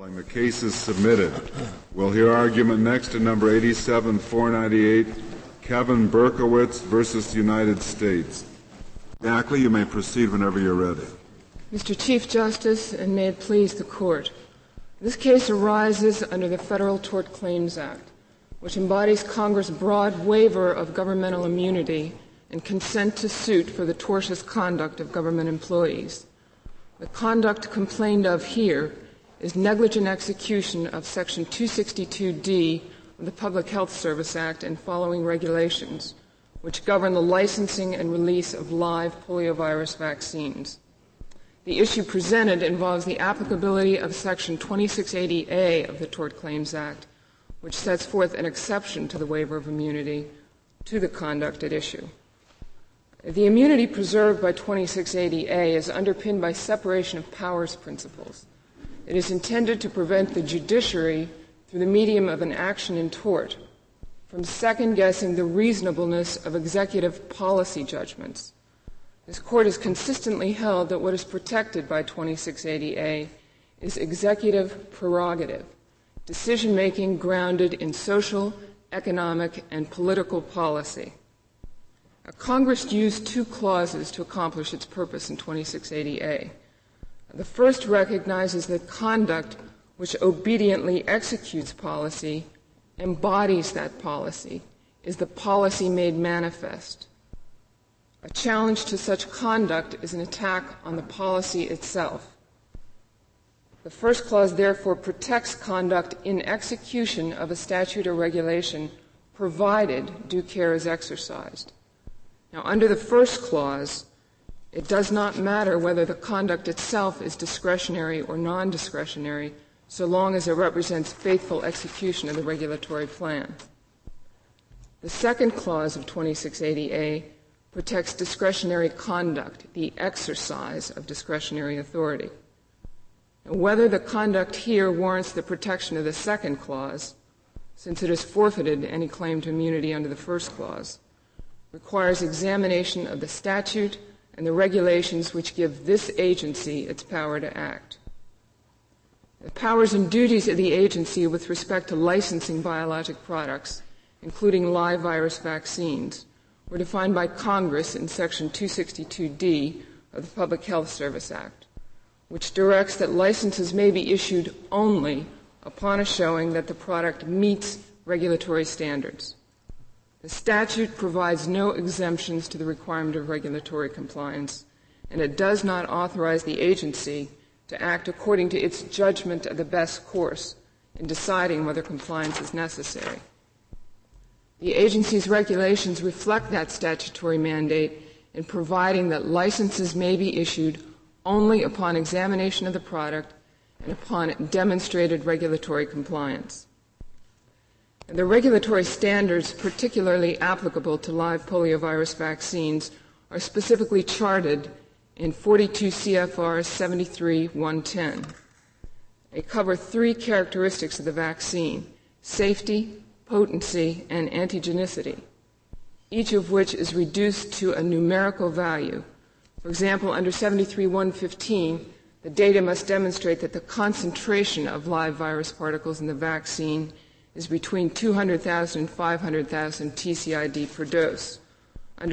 The case is submitted. We'll hear argument next in number 87-498, Kevin Berkowitz versus the United States. Ackley, you may proceed whenever you're ready. Mr. Chief Justice, and may it please the Court, this case arises under the Federal Tort Claims Act, which embodies Congress' broad waiver of governmental immunity and consent to suit for the tortious conduct of government employees. The conduct complained of here is negligent execution of Section 262D of the Public Health Service Act and following regulations, which govern the licensing and release of live poliovirus vaccines. The issue presented involves the applicability of Section 2680A of the Tort Claims Act, which sets forth an exception to the waiver of immunity to the conduct at issue. The immunity preserved by 2680A is underpinned by separation of powers principles. It is intended to prevent the judiciary, through the medium of an action in tort, from second-guessing the reasonableness of executive policy judgments. This Court has consistently held that what is protected by 2680A is executive prerogative, decision-making grounded in social, economic, and political policy. Now, Congress used two clauses to accomplish its purpose in 2680A. The first recognizes that conduct which obediently executes policy embodies that policy, is the policy made manifest. A challenge to such conduct is an attack on the policy itself. The first clause therefore protects conduct in execution of a statute or regulation, provided due care is exercised. Now, under the first clause, it does not matter whether the conduct itself is discretionary or non-discretionary, so long as it represents faithful execution of the regulatory plan. The second clause of 2680A protects discretionary conduct, the exercise of discretionary authority. Now, whether the conduct here warrants the protection of the second clause, since it has forfeited any claim to immunity under the first clause, requires examination of the statute and the regulations which give this agency its power to act. The powers and duties of the agency with respect to licensing biologic products, including live virus vaccines, were defined by Congress in Section 262D of the Public Health Service Act, which directs that licenses may be issued only upon a showing that the product meets regulatory standards. The statute provides no exemptions to the requirement of regulatory compliance, and it does not authorize the agency to act according to its judgment of the best course in deciding whether compliance is necessary. The agency's regulations reflect that statutory mandate in providing that licenses may be issued only upon examination of the product and upon demonstrated regulatory compliance. And the regulatory standards particularly applicable to live poliovirus vaccines are specifically charted in 42 CFR 73-110. They cover three characteristics of the vaccine: safety, potency, and antigenicity, each of which is reduced to a numerical value. For example, under 73-115, the data must demonstrate that the concentration of live virus particles in the vaccine is between 200,000 and 500,000 TCID per dose. Under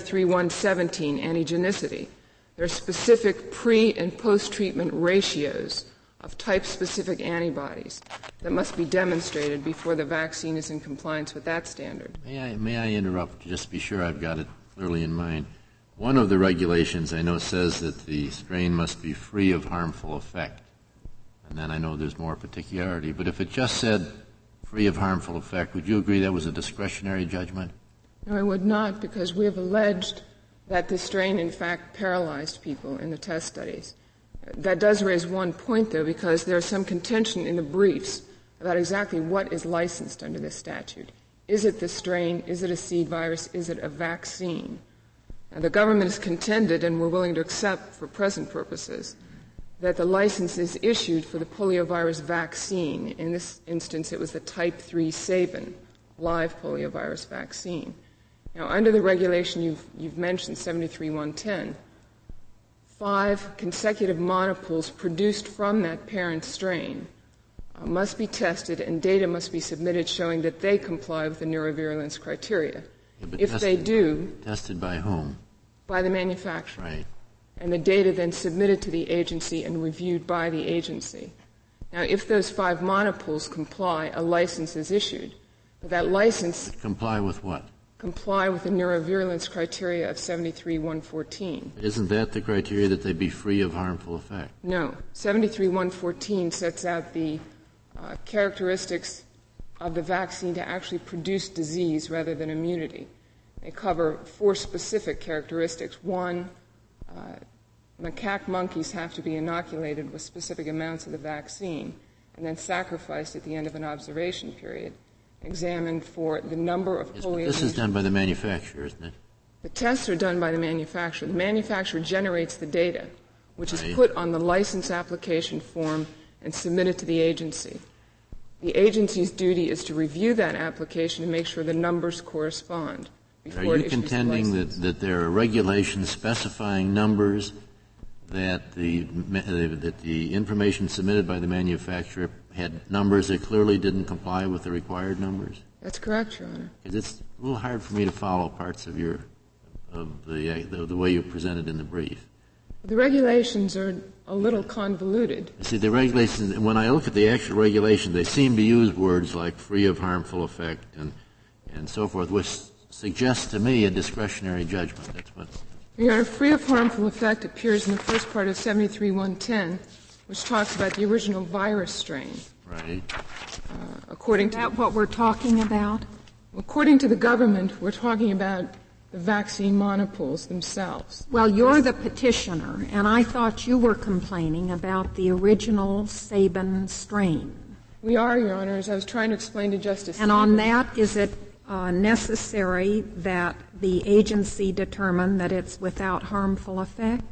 73-117, antigenicity, there are specific pre- and post-treatment ratios of type-specific antibodies that must be demonstrated before the vaccine is in compliance with that standard. May I interrupt, just to be sure I've got it clearly in mind? One of the regulations I know says that the strain must be free of harmful effect, and then I know there's more particularity. But if it just said free of harmful effect, would you agree that was a discretionary judgment? No, I would not, because we have alleged that the strain, in fact, paralyzed people in the test studies. That does raise one point, though, because there is some contention in the briefs about exactly what is licensed under this statute. Is it the strain? Is it a seed virus? Is it a vaccine? Now, the government has contended, and we're willing to accept for present purposes, that the license is issued for the poliovirus vaccine. In this instance, it was the type 3 Sabin live poliovirus vaccine. Now, under the regulation you've mentioned, 73-110, 5 consecutive monopools produced from that parent strain must be tested and data must be submitted showing that they comply with the neurovirulence criteria. If they do, tested by whom? By the manufacturer. Right. And the data then submitted to the agency and reviewed by the agency. Now, if those 5 monopools comply, a license is issued. But that license comply with what? Comply with the neurovirulence criteria of 73-114. Isn't that the criteria that they be free of harmful effect? No. 73-114 sets out the characteristics of the vaccine to actually produce disease rather than immunity. They cover 4 specific characteristics. 1, macaque monkeys have to be inoculated with specific amounts of the vaccine and then sacrificed at the end of an observation period, examined for the number of polio. This is done by the manufacturer, isn't it? The tests are done by the manufacturer. The manufacturer generates the data, which is put on the license application form and submitted to the agency. The agency's duty is to review that application and make sure the numbers correspond. Are you contending that there are regulations specifying numbers that the information submitted by the manufacturer had numbers that clearly didn't comply with the required numbers? That's correct, Your Honor. Because it's a little hard for me to follow parts of the way you presented in the brief. The regulations are a little convoluted. See, the regulations, when I look at the actual regulations, they seem to use words like free of harmful effect and so forth, which suggests to me a discretionary judgment. That's what. Your Honor, free of harmful effect appears in the first part of 73-110, which talks about the original virus strain. Right. According Is that what we're talking about? According to the government, we're talking about the vaccine monopools themselves. Well, you're the petitioner, and I thought you were complaining about the original Sabin strain. We are, Your Honor, as I was trying to explain to Justice And on that, is it necessary that the agency determine that it's without harmful effect?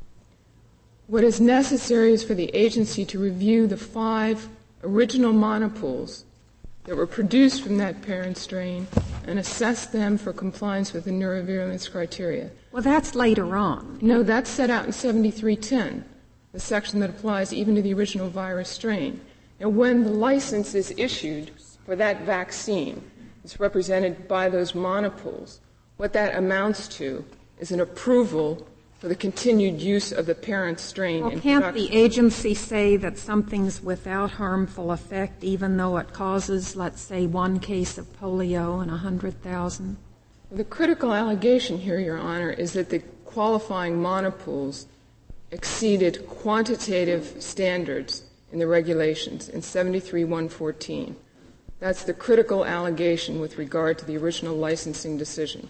What is necessary is for the agency to review the 5 original monopools that were produced from that parent strain and assess them for compliance with the neurovirulence criteria. Well, that's later on. No, that's set out in 7310, the section that applies even to the original virus strain. And when the license is issued for that vaccine, it's represented by those monopools. What that amounts to is an approval for the continued use of the parent strain in can't production. the agency say that something's without harmful effect even though it causes, let's say, 1 case of polio in 100,000? The critical allegation here, Your Honor, is that the qualifying monopools exceeded quantitative standards in the regulations in 73-114. That's the critical allegation with regard to the original licensing decision.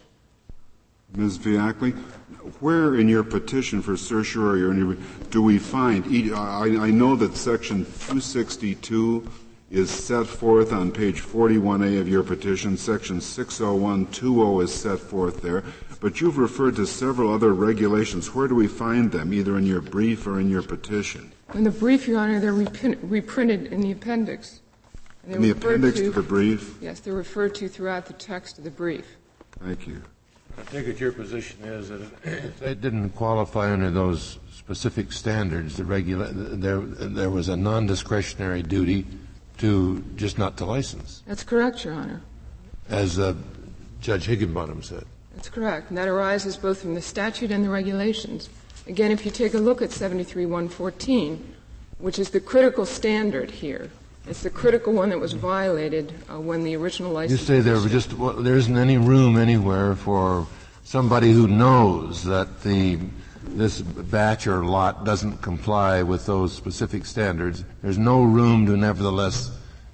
Ms. Viackley, where in your petition for certiorari do we find, I know that Section 262 is set forth on page 41A of your petition. Section 60120 is set forth there. But you've referred to several other regulations. Where do we find them, either in your brief or in your petition? In the brief, Your Honor, they're reprinted in the appendix. In the appendix to the brief? Yes, they're referred to throughout the text of the brief. Thank you. I take it your position is that if they didn't qualify under those specific standards, there was a non-discretionary duty to just not to license. That's correct, Your Honor. As Judge Higginbottom said. That's correct. And that arises both from the statute and the regulations. Again, if you take a look at 73-114, which is the critical standard here, it's the critical one that was violated when the original license. You say there isn't any room anywhere for somebody who knows that this batch or lot doesn't comply with those specific standards. There's no room to nevertheless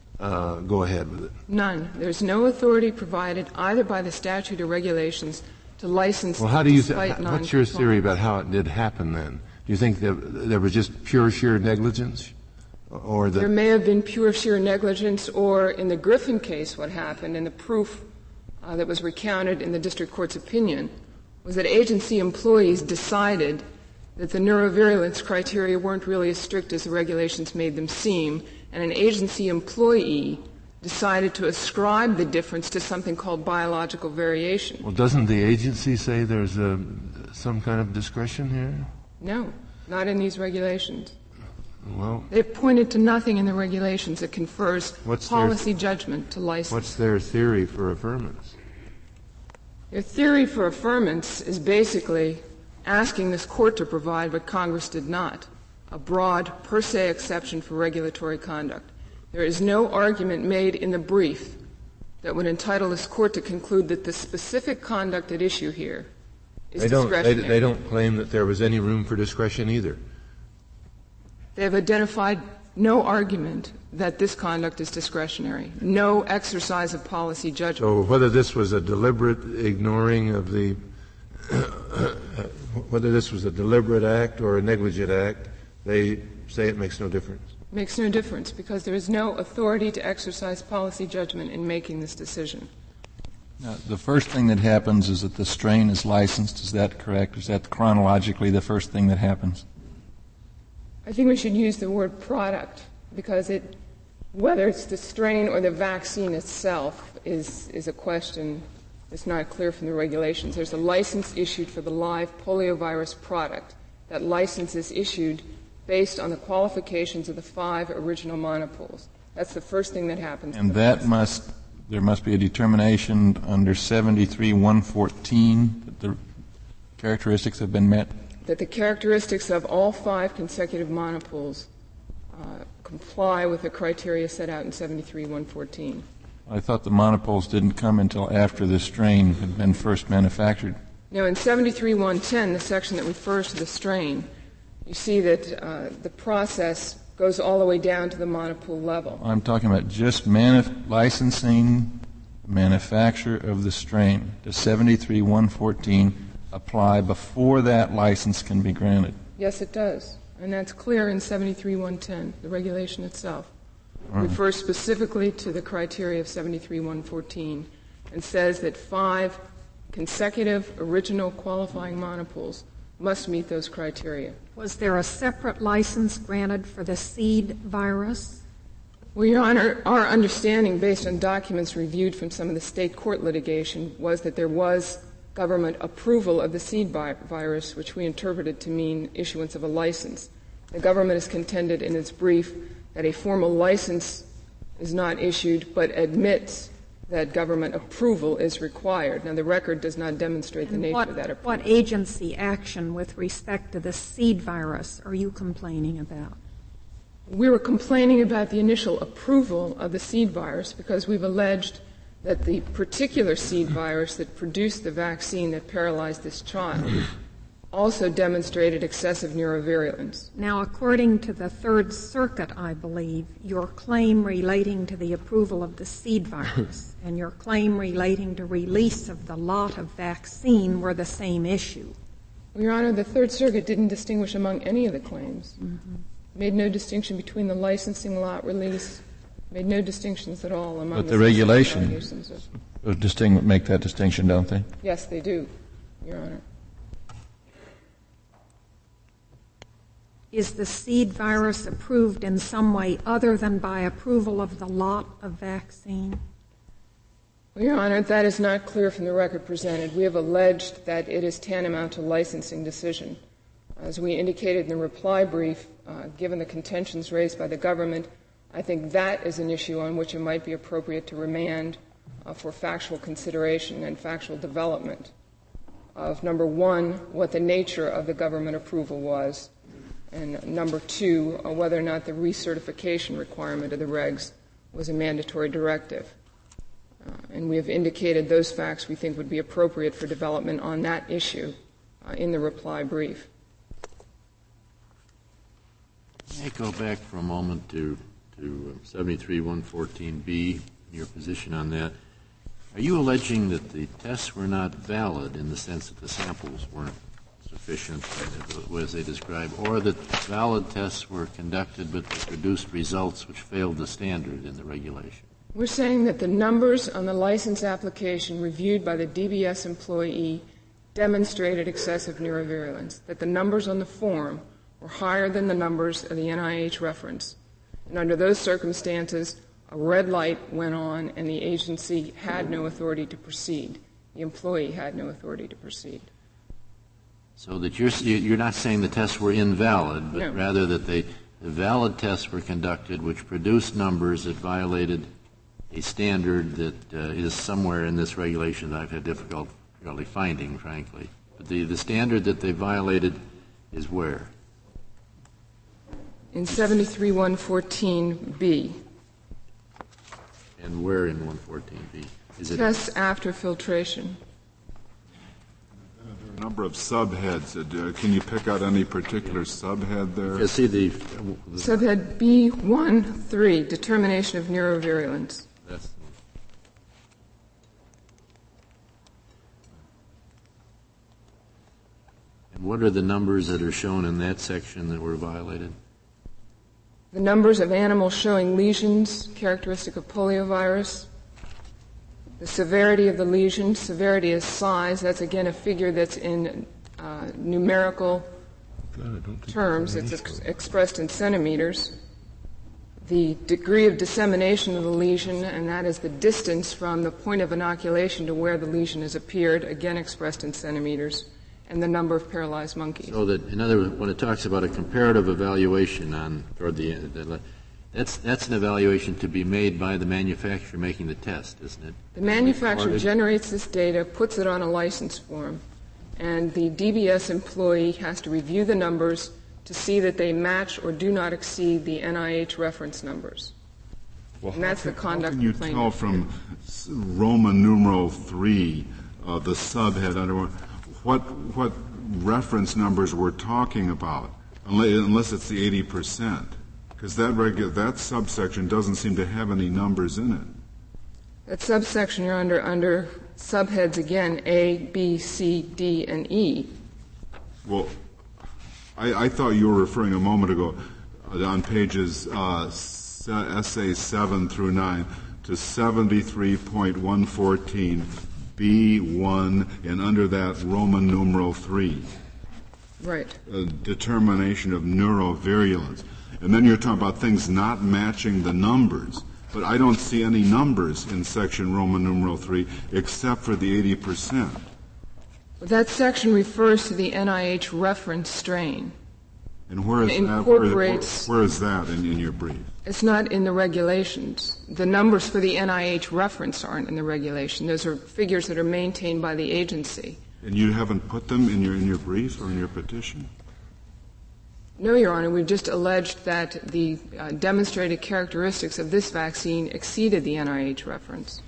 go ahead with it. None. There's no authority provided either by the statute or regulations to license. Well, how do you? What's your theory about how it did happen then? Do you think that there was just pure sheer negligence? Or there may have been pure sheer negligence, or in the Griffin case what happened, and the proof that was recounted in the district court's opinion was that agency employees decided that the neurovirulence criteria weren't really as strict as the regulations made them seem, and an agency employee decided to ascribe the difference to something called biological variation. Well, doesn't the agency say there's some kind of discretion here? No, not in these regulations. Well, They've pointed to nothing in the regulations that confers policy judgment to license. What's their theory for affirmance? Their theory for affirmance is basically asking this court to provide what Congress did not, a broad per se exception for regulatory conduct. There is no argument made in the brief that would entitle this court to conclude that the specific conduct at issue here is discretionary. They don't claim that there was any room for discretion either. They have identified no argument that this conduct is discretionary, no exercise of policy judgment. So whether this was a deliberate ignoring of the whether this was a deliberate act or a negligent act, they say it makes no difference. Makes no difference because there is no authority to exercise policy judgment in making this decision. Now, the first thing that happens is that the strain is licensed. Is that correct? Is that chronologically the first thing that happens? I think we should use the word product because whether it's the strain or the vaccine itself is a question that's not clear from the regulations. There's a license issued for the live poliovirus product. That license is issued based on the qualifications of the 5 original monopools. That's the first thing that happens. And there must be a determination under 73-114 that the characteristics have been met? That the characteristics of all 5 consecutive monopools comply with the criteria set out in 73-114. I thought the monopools didn't come until after the strain had been first manufactured. Now, in 73-110, the section that refers to the strain, you see that the process goes all the way down to the monopool level. I'm talking about just licensing, manufacture of the strain. Does 73-114 apply before that license can be granted? Yes, it does. And that's clear in 73-110, the regulation itself. It refers specifically to the criteria of 73-114 and says that 5 consecutive original qualifying monopools must meet those criteria. Was there a separate license granted for the seed virus? Well, Your Honor, our understanding, based on documents reviewed from some of the state court litigation, was that there was government approval of the seed virus, which we interpreted to mean issuance of a license. The government has contended in its brief that a formal license is not issued, but admits that government approval is required. Now, the record does not demonstrate the nature of that approval. What agency action with respect to the seed virus are you complaining about? We were complaining about the initial approval of the seed virus because we've alleged that the particular seed virus that produced the vaccine that paralyzed this child also demonstrated excessive neurovirulence. Now, according to the Third Circuit, I believe, your claim relating to the approval of the seed virus and your claim relating to release of the lot of vaccine were the same issue. Well, Your Honor, the Third Circuit didn't distinguish among any of the claims. Made no distinction between the licensing lot release, made no distinctions at all among But the regulations allegations. make that distinction, don't they? Yes, they do, Your Honor. Is the seed virus approved in some way other than by approval of the lot of vaccine? Well, Your Honor, that is not clear from the record presented. We have alleged that it is tantamount to licensing decision. As we indicated in the reply brief, given the contentions raised by the government, I think that is an issue on which it might be appropriate to remand for factual consideration and factual development of, number one, what the nature of the government approval was, and number two, whether or not the recertification requirement of the regs was a mandatory directive. And we have indicated those facts we think would be appropriate for development on that issue in the reply brief. May I go back for a moment to 73-114B, your position on that. Are you alleging that the tests were not valid in the sense that the samples weren't sufficient, as they describe, or that valid tests were conducted but produced results which failed the standard in the regulation? We're saying that the numbers on the license application reviewed by the DBS employee demonstrated excessive neurovirulence, that the numbers on the form were higher than the numbers of the NIH reference. And under those circumstances, a red light went on and the agency had no authority to proceed. The employee had no authority to proceed. So that you're not saying the tests were invalid, but No. rather that they valid tests were conducted which produced numbers that violated a standard that is somewhere in this regulation that I've had difficulty finding, frankly. But the standard that they violated is where? In 73-114B. And where in 114B? Is it tests after filtration. There are a number of subheads. Can you pick out any particular subhead there? You see the Subhead B1.3, determination of neurovirulence. that's and what are the numbers that are shown in that section that were violated? The numbers of animals showing lesions characteristic of poliovirus, the severity of the lesion. Severity is size. That's again a figure that's in numerical terms. It's expressed in centimeters. The degree of dissemination of the lesion, and that is the distance from the point of inoculation to where the lesion has appeared, again expressed in centimeters, and the number of paralyzed monkeys. So that, in other words, when it talks about a comparative evaluation toward the end, that's an evaluation to be made by the manufacturer making the test, isn't it? The manufacturer generates this data, puts it on a license form, and the DBS employee has to review the numbers to see that they match or do not exceed the NIH reference numbers. Well, and that's the conduct How can you complaint. tell from Roman numeral 3, the subhead under what reference numbers we're talking about, unless it's the 80%? Because that subsection doesn't seem to have any numbers in it. That subsection you're under subheads again, A, B, C, D, and E. Well, I thought you were referring a moment ago on pages essays 7 through 9 to 73.114 B1 and under that Roman numeral 3. Right. Determination of neurovirulence. And then you're talking about things not matching the numbers. But I don't see any numbers in section Roman numeral 3 except for the 80%. That section refers to the NIH reference strain. And where is that? Incorporates. Where is that in your brief? It's not in the regulations. The numbers for the NIH reference aren't in the regulation. Those are figures that are maintained by the agency. And you haven't put them in your brief or in your petition? No, Your Honor. We've just alleged that the demonstrated characteristics of this vaccine exceeded the NIH reference.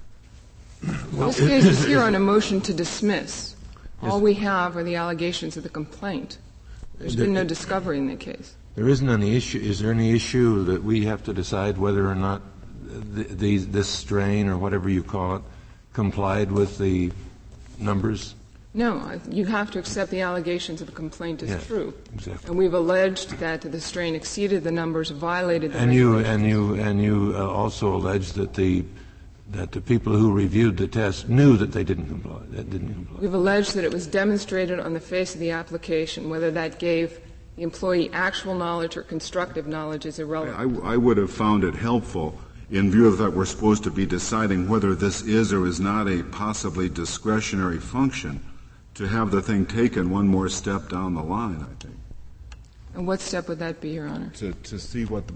This case is here on a motion to dismiss. All we have are the allegations of the complaint. There's been no discovery in the case. There isn't any issue. Is there any issue that we have to decide whether or not this strain or whatever you call it complied with the numbers? No, you have to accept the allegations of the complaint as true. Exactly. And we've alleged that the strain exceeded the numbers, violated the And you also allege that the people who reviewed the test knew that they didn't comply. We've alleged that it was demonstrated on the face of the application. Whether that gave the employee actual knowledge or constructive knowledge is irrelevant. I would have found it helpful, in view of that we're supposed to be deciding whether this is or is not a possibly discretionary function, to have the thing taken one more step down the line, I think. And what step would that be, Your Honor? To see what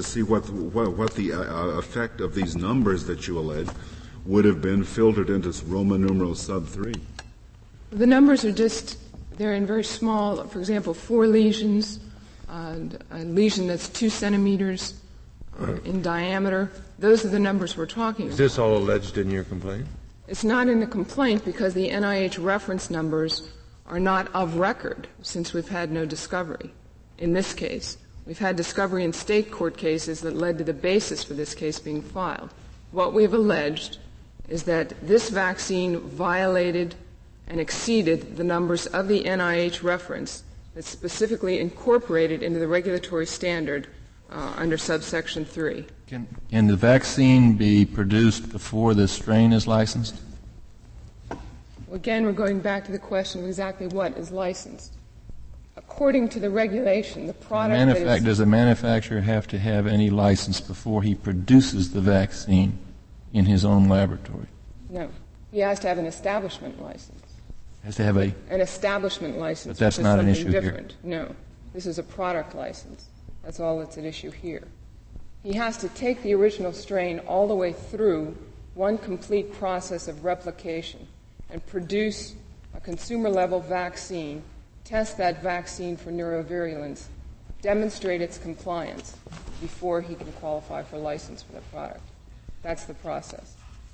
the effect of these numbers that you allege would have been filtered into Roman numeral sub 3. The numbers are they're in very small, for example, 4 lesions, a lesion that's 2 centimeters in diameter. Those are the numbers we're talking about. Is this all alleged in your complaint? It's not in the complaint because the NIH reference numbers are not of record since we've had no discovery. In this case, we've had discovery in state court cases that led to the basis for this case being filed. What we've alleged is that this vaccine violated and exceeded the numbers of the NIH reference that's specifically incorporated into the regulatory standard under subsection 3. Can the vaccine be produced before the strain is licensed? Again, we're going back to the question of exactly what is licensed. According to the regulation, the product Does the manufacturer have to have any license before he produces the vaccine in his own laboratory? No. He has to have an establishment license. Has to have an establishment license. But that's which is not an something issue here. different. No. This is a product license. That's all that's at issue here. He has to take the original strain all the way through one complete process of replication and produce a consumer-level vaccine, test that vaccine for neurovirulence, demonstrate its compliance before he can qualify for license for the product. That's the process.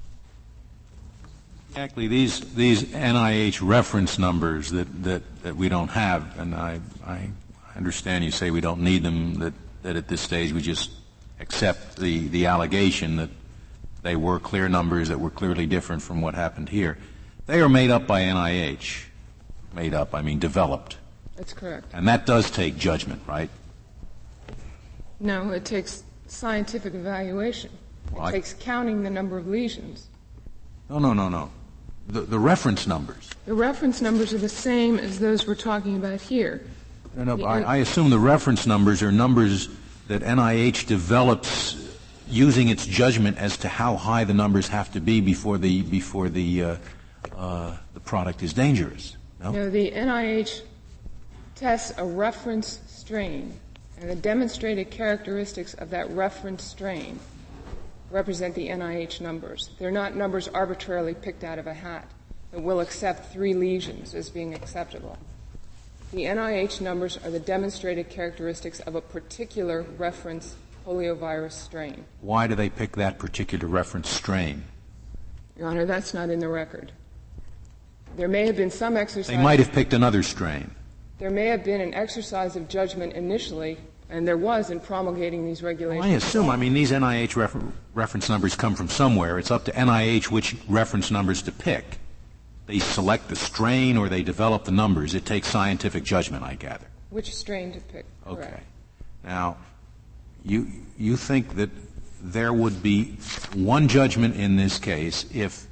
Exactly. These NIH reference numbers that we don't have, and I understand you say we don't need them, that at this stage we just accept the allegation that they were clear numbers that were clearly different from what happened here. They are made up by NIH. Made up, I mean developed. That's correct. And that does take judgment, right? No, it takes scientific evaluation. It takes counting the number of lesions. No. The reference numbers. The reference numbers are the same as those we're talking about here. No, I assume the reference numbers are numbers that NIH develops using its judgment as to how high the numbers have to be before the product is dangerous. No, the NIH tests a reference strain, and the demonstrated characteristics of that reference strain represent the NIH numbers. They're not numbers arbitrarily picked out of a hat that will accept 3 lesions as being acceptable. The NIH numbers are the demonstrated characteristics of a particular reference poliovirus strain. Why do they pick that particular reference strain? Your Honor, that's not in the record. There may have been some exercise. They might have picked another strain. There may have been an exercise of judgment initially, and there was in promulgating these regulations. Well, I assume, these NIH reference numbers come from somewhere. It's up to NIH which reference numbers to pick. They select the strain or they develop the numbers. It takes scientific judgment, I gather. Which strain to pick? Okay. Correct. Now, you think that there would be one judgment in this case if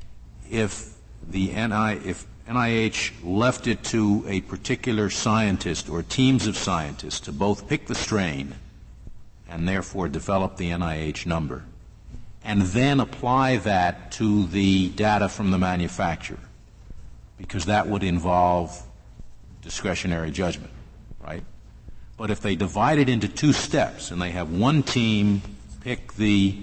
NIH left it to a particular scientist or teams of scientists to both pick the strain and therefore develop the NIH number, and then apply that to the data from the manufacturer, because that would involve discretionary judgment, right? But if they divide it into 2 steps and they have one team pick the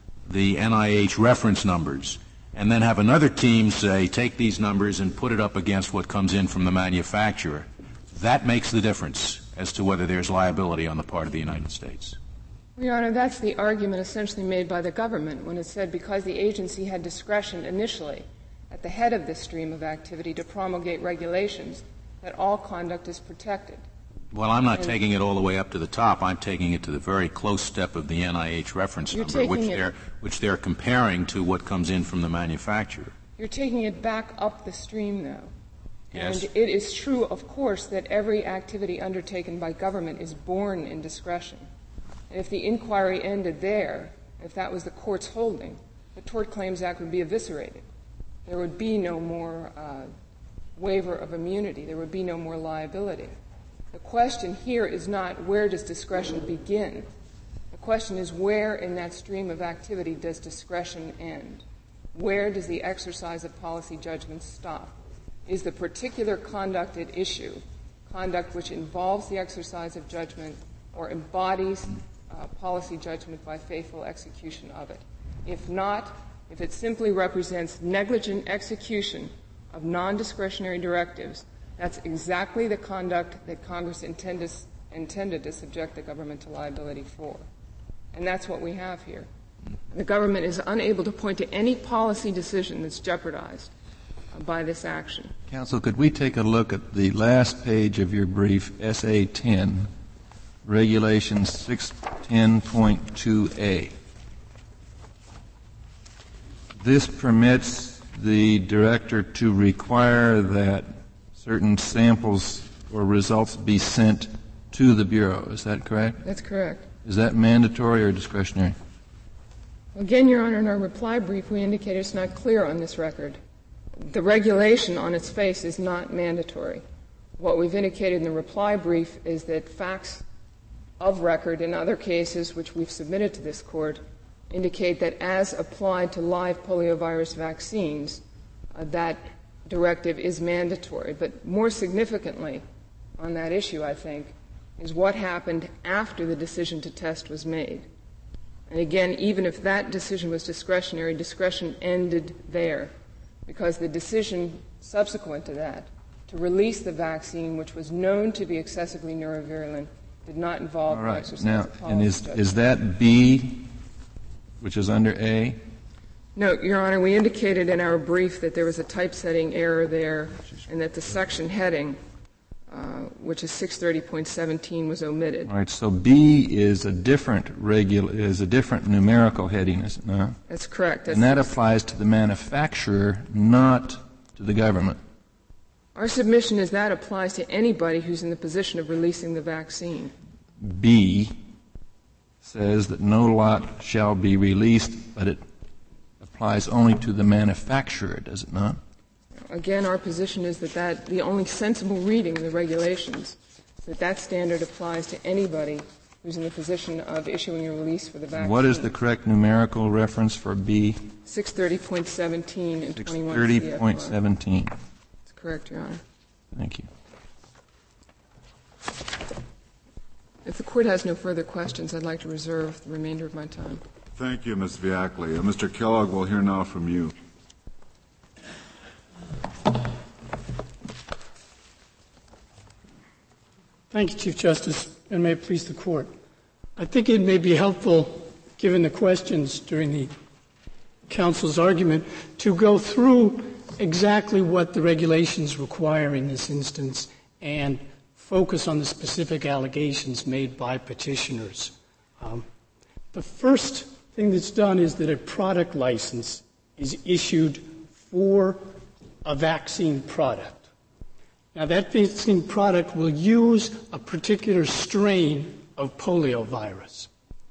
NIH reference numbers and then have another team say, take these numbers and put it up against what comes in from the manufacturer, that makes the difference as to whether there's liability on the part of the United States. Your Honor, that's the argument essentially made by the government when it said because the agency had discretion initially at the head of this stream of activity to promulgate regulations, that all conduct is protected. Well, I'm not taking it all the way up to the top. I'm taking it to the very close step of the NIH reference number, which they're comparing to what comes in from the manufacturer. You're taking it back up the stream, though. Yes. And it is true, of course, that every activity undertaken by government is born in discretion. And if the inquiry ended there, if that was the court's holding, the Tort Claims Act would be eviscerated. There would be no more waiver of immunity. There would be no more liability. The question here is not where does discretion begin. The question is where in that stream of activity does discretion end? Where does the exercise of policy judgment stop? Is the particular conduct at issue conduct which involves the exercise of judgment or embodies policy judgment by faithful execution of it? If not, if it simply represents negligent execution of non-discretionary directives, that's exactly the conduct that Congress intended to subject the government to liability for. And that's what we have here. The government is unable to point to any policy decision that's jeopardized by this action. Counsel, could we take a look at the last page of your brief, SA 10, Regulations 610.2a? This permits the director to require that certain samples or results be sent to the Bureau. Is that correct? That's correct. Is that mandatory or discretionary? Again, Your Honor, in our reply brief, we indicated it's not clear on this record. The regulation on its face is not mandatory. What we've indicated in the reply brief is that facts of record in other cases which we've submitted to this Court indicate that as applied to live poliovirus vaccines, that directive is mandatory. But more significantly on that issue, I think, is what happened after the decision to test was made. And again, even if that decision was discretionary, discretion ended there, because the decision subsequent to that to release the vaccine, which was known to be excessively neurovirulent, did not involve All right. exercise Now, of policy and judgment. is that B, which is under A? No, Your Honor, we indicated in our brief that there was a typesetting error there and that the section heading, which is 630.17, was omitted. All right. So B is a different numerical heading, is it not? That's correct. And that applies to the manufacturer, not to the government. Our submission is that applies to anybody who's in the position of releasing the vaccine. B says that no lot shall be released, but it applies only to the manufacturer, does it not? Again, our position is that the only sensible reading of the regulations is that standard applies to anybody who's in the position of issuing a release for the vaccine. What is the correct numerical reference for B? 630.17 and 21 630.17. That's correct, Your Honor. Thank you. If the Court has no further questions, I'd like to reserve the remainder of my time. Thank you, Ms. Viackley. Mr. Kellogg, we'll hear now from you. Thank you, Chief Justice, and may it please the Court. I think it may be helpful, given the questions during the counsel's argument, to go through exactly what the regulations require in this instance and focus on the specific allegations made by petitioners. The first thing that's done is that a product license is issued for a vaccine product. Now, that vaccine product will use a particular strain of poliovirus.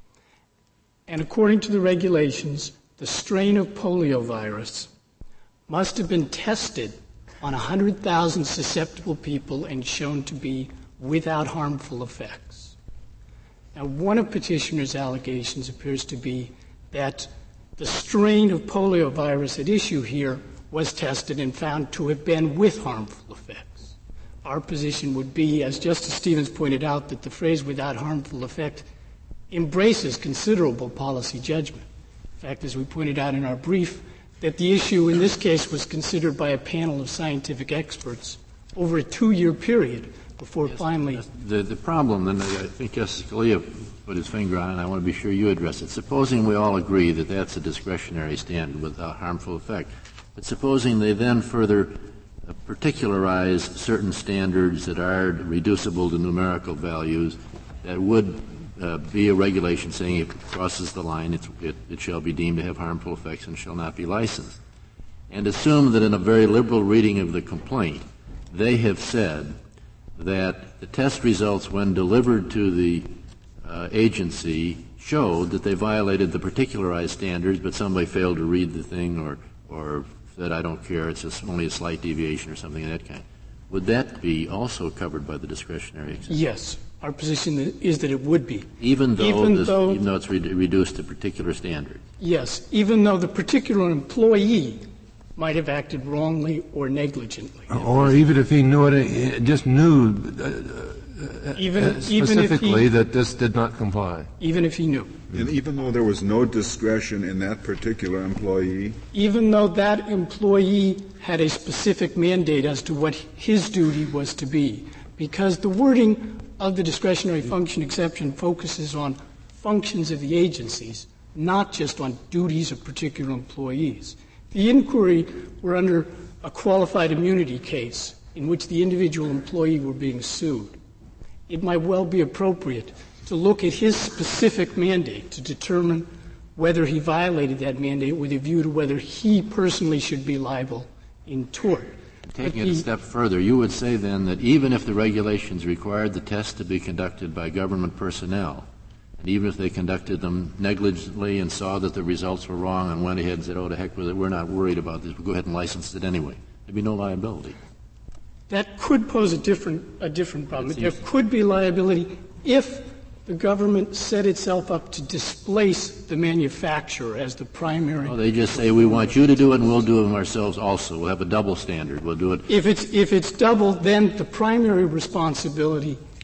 And according to the regulations, the strain of poliovirus must have been tested on 100,000 susceptible people and shown to be without harmful effects. Now, one of petitioners' allegations appears to be that the strain of poliovirus at issue here was tested and found to have been with harmful effects. Our position would be, as Justice Stevens pointed out, that the phrase without harmful effect embraces considerable policy judgment. In fact, as we pointed out in our brief, that the issue in this case was considered by a panel of scientific experts over a 2-year period before finally... The problem, and I think Justice Scalia put his finger on it, and I want to be sure you address it. Supposing we all agree that that's a discretionary standard without harmful effect, but supposing they then further particularize certain standards that are reducible to numerical values, that would be a regulation saying if it crosses the line, it shall be deemed to have harmful effects and shall not be licensed. And assume that in a very liberal reading of the complaint, they have said that the test results, when delivered to the agency, showed that they violated the particularized standards, but somebody failed to read the thing or said, I don't care, it's just only a slight deviation or something of that kind. Would that be also covered by the discretionary exemption? Yes. Our position is that it would be. Even though it's reduced to particular standards? Yes. Even though the particular employee might have acted wrongly or negligently. Or even if he knew it, just knew specifically that this did not comply. Even if he knew. And even though there was no discretion in that particular employee? Even though that employee had a specific mandate as to what his duty was to be. Because the wording of the discretionary function exception focuses on functions of the agencies, not just on duties of particular employees. The inquiry were under a qualified immunity case in which the individual employee were being sued. It might well be appropriate to look at his specific mandate to determine whether he violated that mandate with a view to whether he personally should be liable in tort. Taking it a step further, you would say then that even if the regulations required the test to be conducted by government personnel, and even if they conducted them negligently and saw that the results were wrong and went ahead and said, oh, to heck with it, we're not worried about this, we'll go ahead and license it anyway, there'd be no liability. That could pose a different problem. There could be liability if the government set itself up to displace the manufacturer as the primary. Oh, they just say, we want you to do it and we'll do it ourselves also. We'll have a double standard. We'll do it. If it's double, then the primary responsibility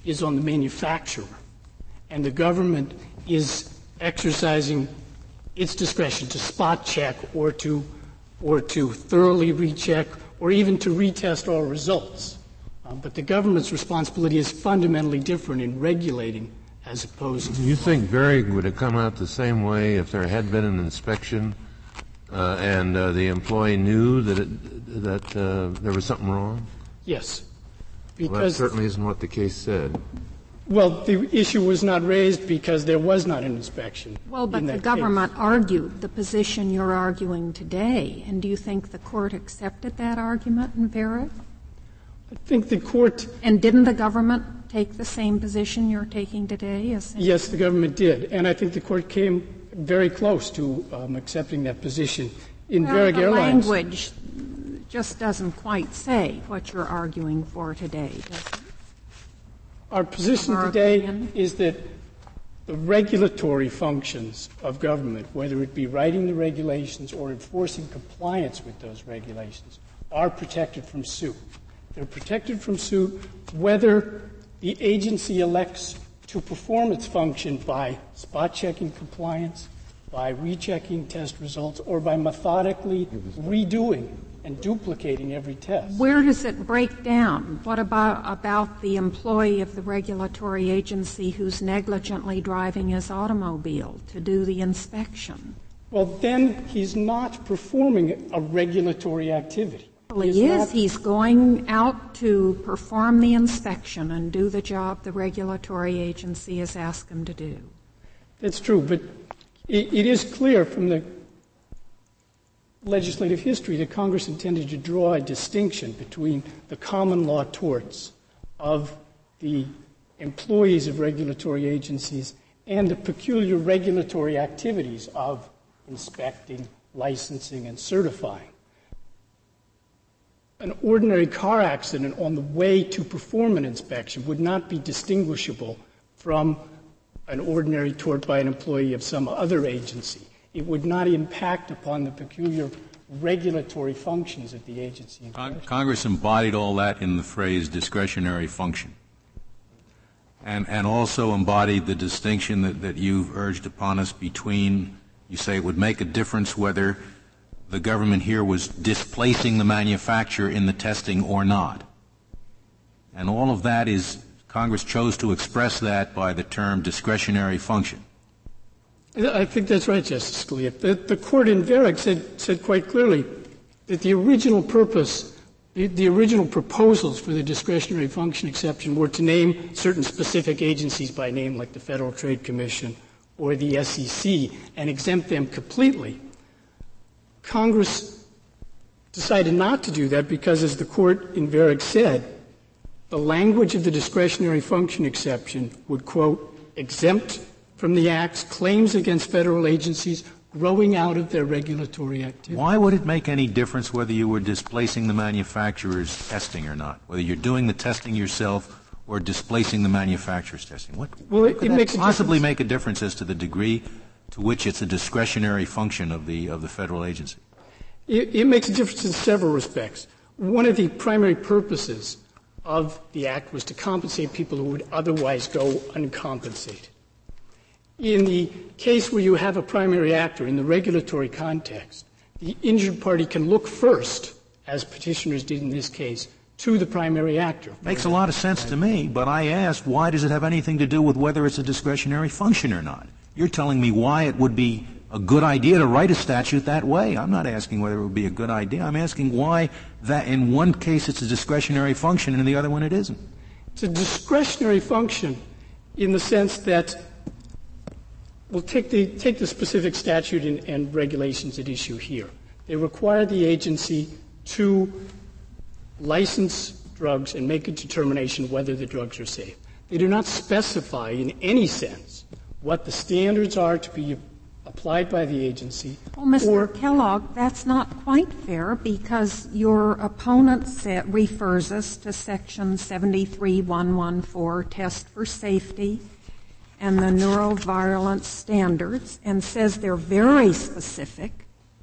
is on the manufacturer, and the government is exercising its discretion to spot check or to thoroughly recheck or even to retest all results. But the government's responsibility is fundamentally different in regulating as opposed to... Do you think Varig would have come out the same way if there had been an inspection and the employee knew that there was something wrong? Yes. Well, that certainly isn't what the case said. Well, the issue was not raised because there was not an inspection. Well, but the government argued the position you're arguing today, and do you think the court accepted that argument in Varig? I think the court... And didn't the government take the same position you're taking today? Yes, the government did, and I think the court came very close to accepting that position. In Varig Airlines... The language just doesn't quite say what you're arguing for today, does it? Our position today is that the regulatory functions of government, whether it be writing the regulations or enforcing compliance with those regulations, are protected from suit. They're protected from suit whether the agency elects to perform its function by spot checking compliance, by rechecking test results, or by methodically redoing and duplicating every test. Where does it break down? What about the employee of the regulatory agency who's negligently driving his automobile to do the inspection? Well, then he's not performing a regulatory activity. Well, he is. He's going out to perform the inspection and do the job the regulatory agency has asked him to do. That's true, but it is clear from the legislative history that Congress intended to draw a distinction between the common law torts of the employees of regulatory agencies and the peculiar regulatory activities of inspecting, licensing, and certifying. An ordinary car accident on the way to perform an inspection would not be distinguishable from an ordinary tort by an employee of some other agency. It would not impact upon the peculiar regulatory functions of the agency. Congress embodied all that in the phrase discretionary function, and also embodied the distinction that you've urged upon us between, you say it would make a difference whether the government here was displacing the manufacturer in the testing or not. And all of that is, Congress chose to express that by the term discretionary function. I think that's right, Justice Scalia. The court in Varig said quite clearly that the original purpose, the original proposals for the discretionary function exception were to name certain specific agencies by name, like the Federal Trade Commission or the SEC, and exempt them completely. Congress decided not to do that because, as the court in Varig said, the language of the discretionary function exception would, quote, exempt from the Act's claims against federal agencies growing out of their regulatory activity. Why would it make any difference whether you were displacing the manufacturer's testing or not, whether you're doing the testing yourself or displacing the manufacturer's testing? Could that possibly make a difference as to the degree to which it's a discretionary function of the federal agency? It makes a difference in several respects. One of the primary purposes of the Act was to compensate people who would otherwise go uncompensated. In the case where you have a primary actor in the regulatory context, the injured party can look first, as petitioners did in this case, to the primary actor. Makes a lot of sense to me, but I asked, why does it have anything to do with whether it's a discretionary function or not? You're telling me why it would be a good idea to write a statute that way. I'm not asking whether it would be a good idea. I'm asking why that in one case it's a discretionary function and in the other one it isn't. It's a discretionary function in the sense that we'll take the specific statute and regulations at issue here. They require the agency to license drugs and make a determination whether the drugs are safe. They do not specify in any sense what the standards are to be applied by the agency. Well, Mr. Kellogg, that's not quite fair because your opponent refers us to Section 73114, Test for Safety, and the neurovirulence standards, and says they're very specific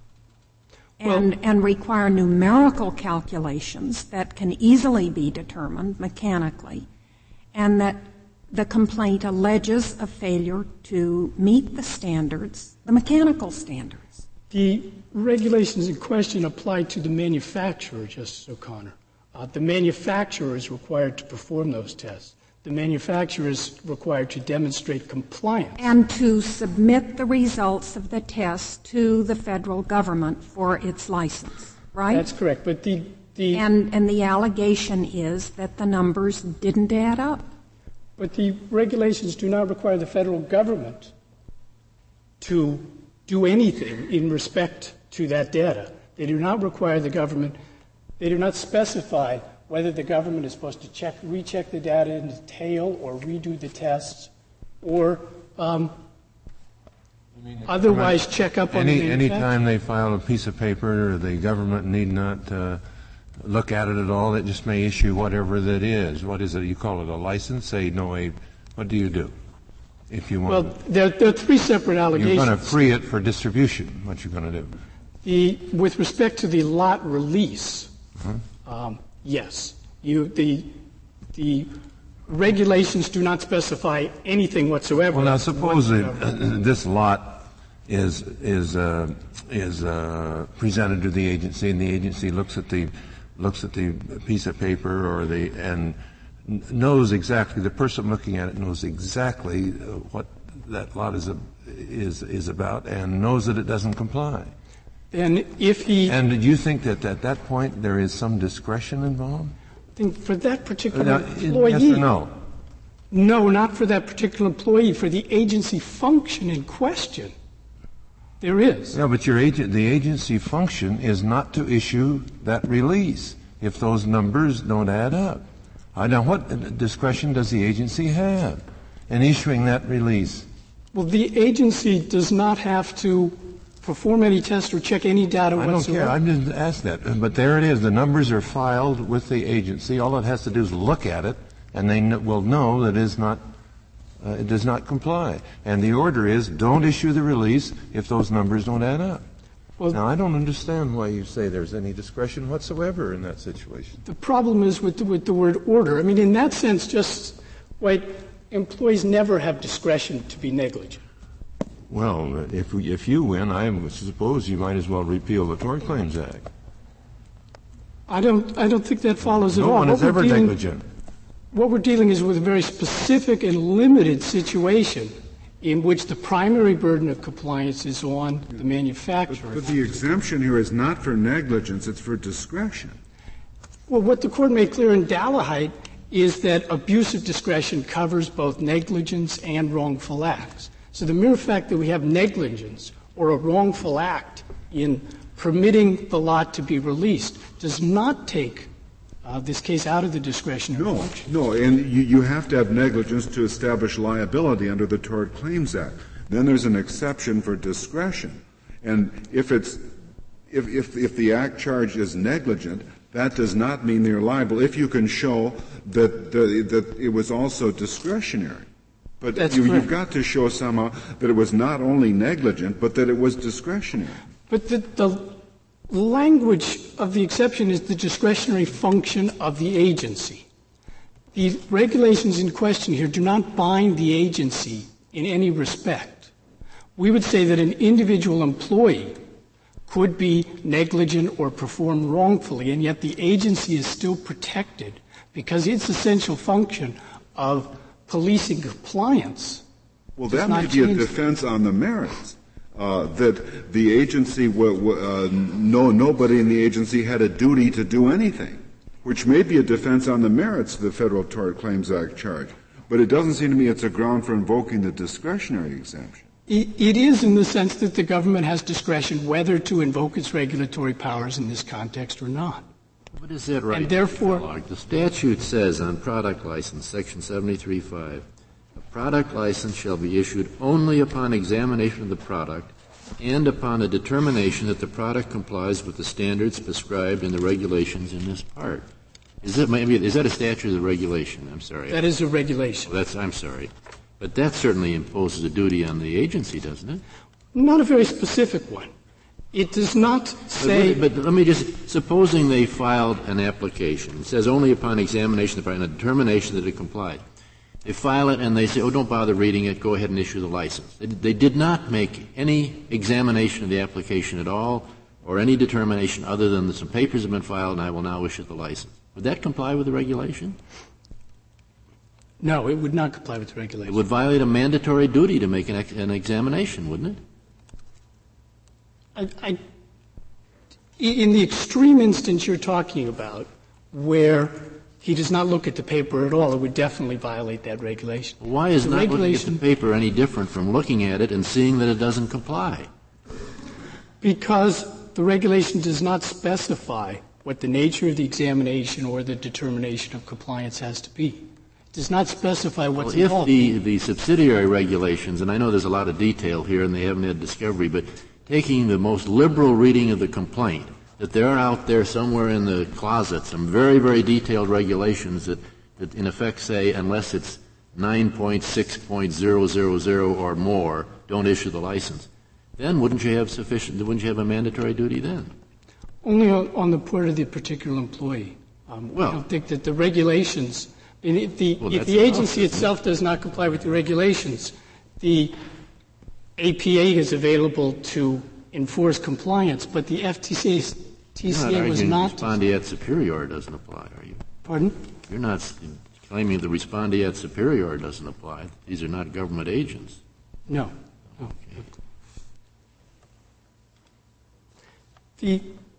and require numerical calculations that can easily be determined mechanically, and that the complaint alleges a failure to meet the standards, the mechanical standards. The regulations in question apply to the manufacturer, Justice O'Connor. The manufacturer is required to perform those tests. The manufacturer is required to demonstrate compliance. And to submit the results of the test to the federal government for its license, right? That's correct. But and the allegation is that the numbers didn't add up. But the regulations do not require the federal government to do anything in respect to that data. They do not require the government, they do not specify whether the government is supposed to recheck the data in detail or redo the tests or otherwise check up on the manufacturer. Any time they file a piece of paper, the government need not look at it at all. It just may issue whatever that is. What is it? You call it a license? Say no. What do you do if you want? Well, there are three separate allegations. You're going to free it for distribution. What you're going to do? With respect to the lot release, yes, the regulations do not specify anything whatsoever. Well, now suppose this lot is presented to the agency, and the agency looks at the piece of paper and knows exactly, the person looking at it knows exactly what that lot is about and knows that it doesn't comply. And do you think that at that point there is some discretion involved? I think for that particular employee. Yes or no? No, not for that particular employee. For the agency function in question, there is. No, but the agency function is not to issue that release if those numbers don't add up. Now, what discretion does the agency have in issuing that release? Well, the agency does not have to perform any test or check any data whatsoever. I don't care. I didn't ask that. But there it is. The numbers are filed with the agency. All it has to do is look at it, and they will know that it does not comply. And the order is, don't issue the release if those numbers don't add up. Well, now, I don't understand why you say there's any discretion whatsoever in that situation. The problem is with the word order. I mean, in that sense, just employees never have discretion to be negligent. Well, if you win, I suppose you might as well repeal the Tort Claims Act. I don't think that follows at all. No one is ever negligent. What we're dealing is with a very specific and limited situation in which the primary burden of compliance is on the manufacturer. But the exemption here is not for negligence, it's for discretion. Well, what the Court made clear in Dallahite is that abuse of discretion covers both negligence and wrongful acts. So the mere fact that we have negligence or a wrongful act in permitting the lot to be released does not take this case out of the discretionary function. No, and you have to have negligence to establish liability under the Tort Claims Act. Then there's an exception for discretion. And if the act charge is negligent, that does not mean they're liable if you can show that it was also discretionary. But you've got to show somehow that it was not only negligent, but that it was discretionary. But the language of the exception is the discretionary function of the agency. The regulations in question here do not bind the agency in any respect. We would say that an individual employee could be negligent or perform wrongfully, and yet the agency is still protected because its essential function of policing compliance. Well, that may be a defense on the merits. That the agency, nobody in the agency had a duty to do anything, which may be a defense on the merits of the Federal Tort Claims Act charge. But it doesn't seem to me it's a ground for invoking the discretionary exemption. It is in the sense that the government has discretion whether to invoke its regulatory powers in this context or not. What is that right? And therefore, the statute says on product license, section 73.5, a product license shall be issued only upon examination of the product and upon a determination that the product complies with the standards prescribed in the regulations in this part. Is that a statute or a regulation? I'm sorry. That is a regulation. Well, I'm sorry. But that certainly imposes a duty on the agency, doesn't it? Not a very specific one. It does not say... But let me just... Supposing they filed an application. It says only upon examination of the product and a determination that it complied. They file it and they say, oh, don't bother reading it, go ahead and issue the license. They did not make any examination of the application at all or any determination other than that some papers have been filed and I will now issue the license. Would that comply with the regulation? No, it would not comply with the regulation. It would violate a mandatory duty to make an examination, wouldn't it? In the extreme instance you're talking about, where he does not look at the paper at all, it would definitely violate that regulation. Why is not looking at the paper any different from looking at it and seeing that it doesn't comply? Because the regulation does not specify what the nature of the examination or the determination of compliance has to be. It does not specify what's involved. If the subsidiary regulations, and I know there's a lot of detail here and they haven't had discovery, but taking the most liberal reading of the complaint, that there are out there somewhere in the closet some very, very detailed regulations that in effect say unless it's 9.6.000 or more, don't issue the license. Then wouldn't you have a mandatory duty then? Only on the part of the particular employee. I don't think that the regulations, if the agency itself does not comply with the regulations, the APA is available to enforce compliance, but the TCA was not. Respondeat superior doesn't apply, are you? Pardon? You're not claiming the respondeat superior doesn't apply. These are not government agents. No. Okay.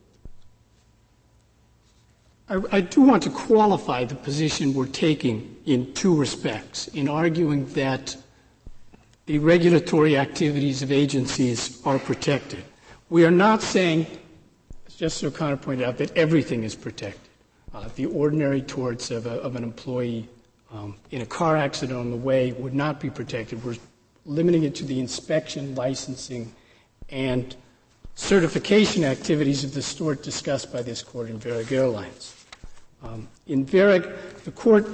I do want to qualify the position we're taking in two respects, in arguing that the regulatory activities of agencies are protected. We are not saying, as Justice O'Connor pointed out, that everything is protected. The ordinary torts of an employee in a car accident on the way would not be protected. We're limiting it to the inspection, licensing, and certification activities of the sort discussed by this Court in Varig Airlines. In Varig, the Court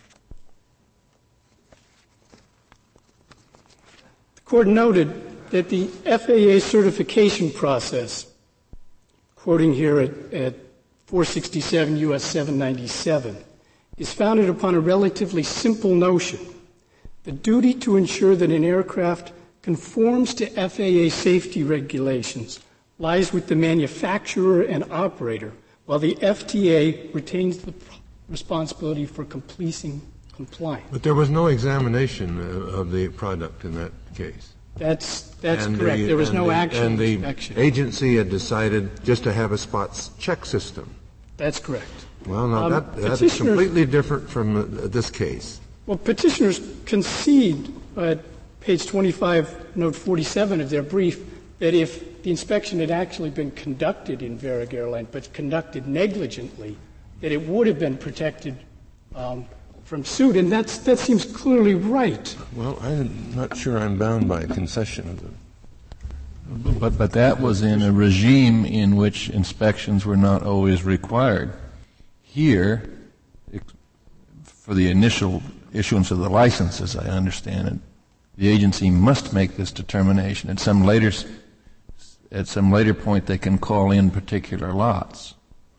noted that the FAA certification process, quoting here at 467 U.S. 797, is founded upon a relatively simple notion: the duty to ensure that an aircraft conforms to FAA safety regulations lies with the manufacturer and operator, while the FTA retains the responsibility for completing compliance. But there was no examination of the product in that case. That's correct. There was no actual inspection. And the agency had decided just to have a spot check system. That's correct. Well, now that is completely different from this case. Well, petitioners concede at page 25, note 47 of their brief, that if the inspection had actually been conducted in Varig Airline, but conducted negligently, that it would have been protected from suit, and that seems clearly right. Well, I'm not sure I'm bound by a concession of it. But that was in a regime in which inspections were not always required. Here, for the initial issuance of the license, as I understand it, the agency must make this determination. At some later point, they can call in particular lots.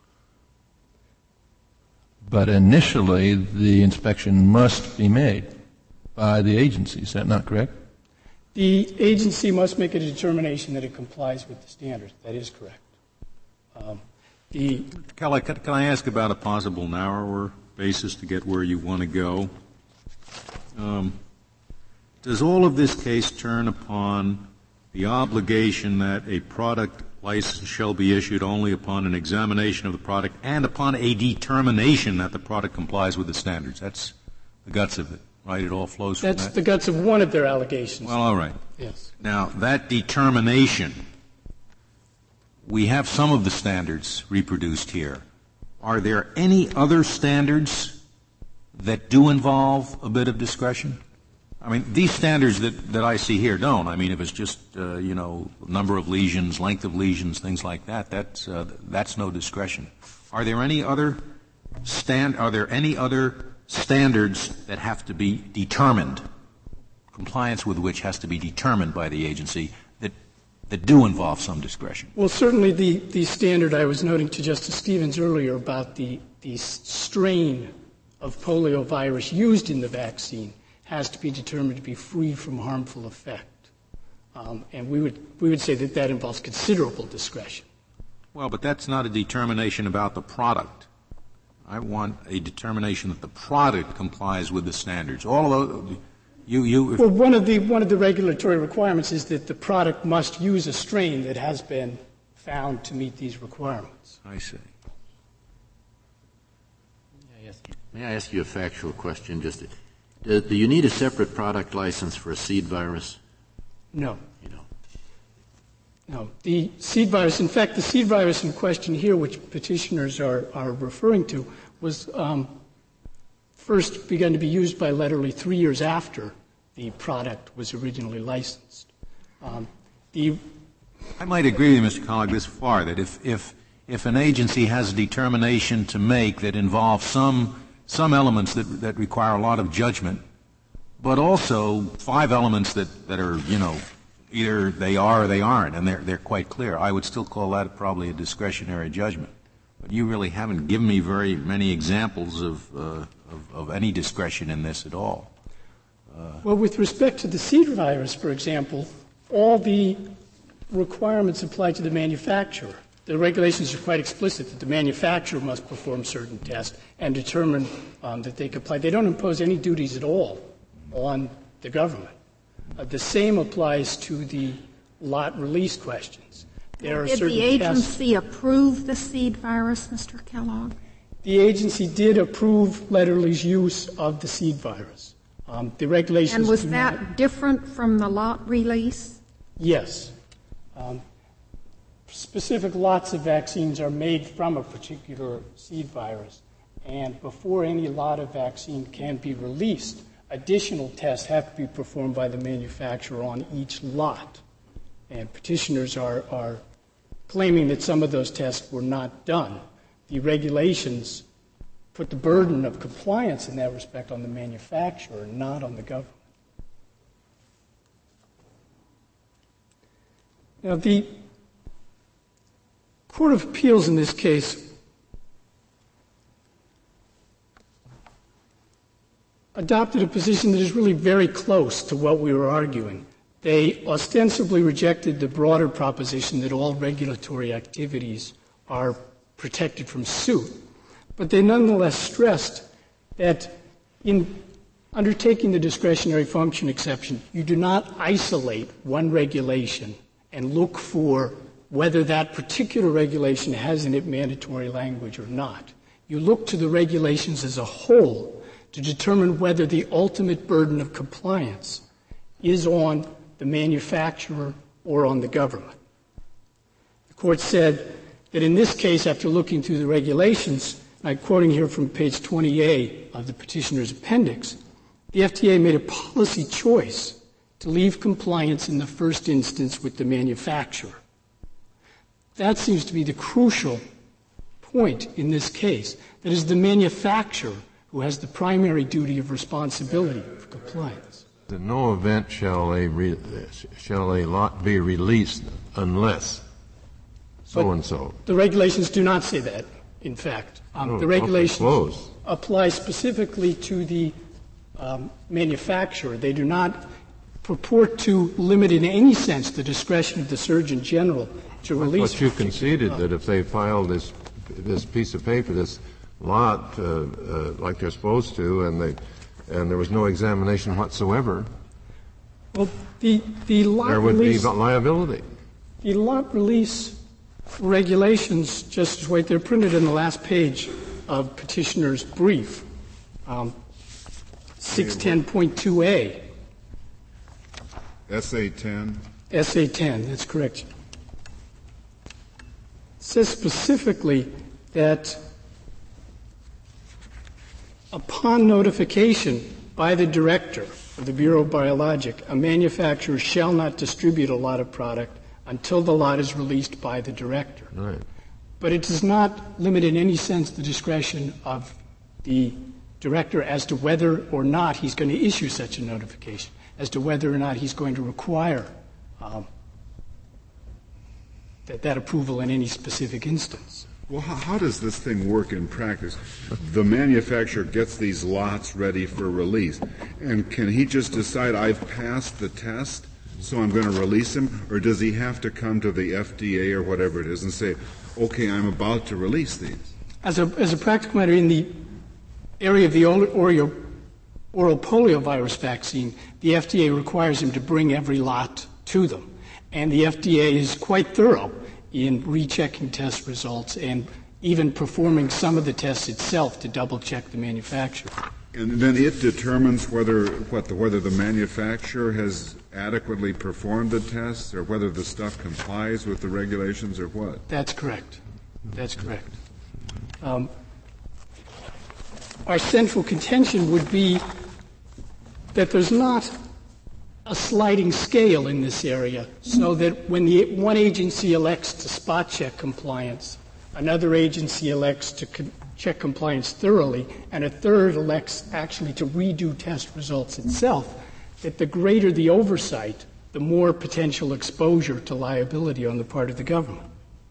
But initially, the inspection must be made by the agency. Is that not correct? The agency must make a determination that it complies with the standards. That is correct. Kelly, can I ask about a possible narrower basis to get where you want to go? Does all of this case turn upon the obligation that a product license shall be issued only upon an examination of the product and upon a determination that the product complies with the standards? That's the guts of it, right? It all flows from that? That's the guts of one of their allegations. Well, all right. Yes. Now, that determination, we have some of the standards reproduced here. Are there any other standards that do involve a bit of discretion? I mean, these standards that I see here don't. I mean, if it's just, number of lesions, length of lesions, things like that, that's no discretion. Are there any other standards that have to be determined, compliance with which has to be determined by the agency, that do involve some discretion? Well, certainly the standard I was noting to Justice Stevens earlier about the strain of polio virus used in the vaccine has to be determined to be free from harmful effect. And we would say that involves considerable discretion. Well, but that's not a determination about the product. I want a determination that the product complies with the standards. All of those, well, one of the regulatory requirements is that the product must use a strain that has been found to meet these requirements. I see. May I ask you a factual question? Do you need a separate product license for a seed virus? No. You don't. No. The seed virus, in fact, the seed virus in question here, which petitioners are referring to, was first begun to be used by Letterly 3 years after the product was originally licensed. I might agree with you, Mr. Collick, this far, that if an agency has a determination to make that involves some elements that require a lot of judgment, but also 5 elements that are, either they are or they aren't, and they're quite clear, I would still call that probably a discretionary judgment. But you really haven't given me very many examples of any discretion in this at all. Well, with respect to the seed virus, for example, all the requirements apply to the manufacturer. The regulations are quite explicit that the manufacturer must perform certain tests and determine that they comply. They don't impose any duties at all on the government. The same applies to the lot release questions. There are Did certain the agency tests. approve the seed virus, Mr. Kellogg? The agency did approve Letterly's use of the seed virus. The regulations And was do that not, different from the lot release? yes. Specific lots of vaccines are made from a particular seed virus, and before any lot of vaccine can be released, additional tests have to be performed by the manufacturer on each lot. And petitioners are claiming that some of those tests were not done. The regulations put the burden of compliance in that respect on the manufacturer, not on the government. Now, the Court of Appeals in this case adopted a position that is really very close to what we were arguing. They ostensibly rejected the broader proposition that all regulatory activities are protected from suit, but they nonetheless stressed that in undertaking the discretionary function exception, you do not isolate one regulation and look for whether that particular regulation has in it mandatory language or not. You look to the regulations as a whole to determine whether the ultimate burden of compliance is on the manufacturer or on the government. The Court said that in this case, after looking through the regulations, and I'm quoting here from page 20A of the petitioner's appendix, the FDA made a policy choice to leave compliance in the first instance with the manufacturer. That seems to be the crucial point in this case. That is the manufacturer who has the primary duty of responsibility for compliance. In no event shall a lot be released unless so-and-so. The regulations do not say that, in fact. The regulations apply specifically to the manufacturer. They do not purport to limit in any sense the discretion of the Surgeon General to release. But you conceded that if they file this piece of paper, this lot, like they're supposed to, and there was no examination whatsoever, well, the lot there would release, be liability. The lot release regulations, Justice White, they're printed in the last page of petitioner's brief, 610.2a. SA-10? SA-10, that's correct. It says specifically that upon notification by the director of the Bureau of Biologic, a manufacturer shall not distribute a lot of product until the lot is released by the director. Right. But it does not limit in any sense the discretion of the director as to whether or not he's going to issue such a notification, as to whether or not he's going to require that approval in any specific instance. Well, how does this thing work in practice? The manufacturer gets these lots ready for release, and can he just decide, I've passed the test, so I'm going to release them? Or does he have to come to the FDA or whatever it is and say, okay, I'm about to release these? As a practical matter, in the area of the oral poliovirus vaccine, the FDA requires him to bring every lot to them. And the FDA is quite thorough in rechecking test results and even performing some of the tests itself to double-check the manufacturer. And then it determines whether the manufacturer has adequately performed the tests, or whether the stuff complies with the regulations, or what? That's correct. That's correct. Our central contention would be that there's not a sliding scale in this area, so that when one agency elects to spot check compliance, another agency elects to check compliance thoroughly, and a third elects actually to redo test results itself, that the greater the oversight, the more potential exposure to liability on the part of the government.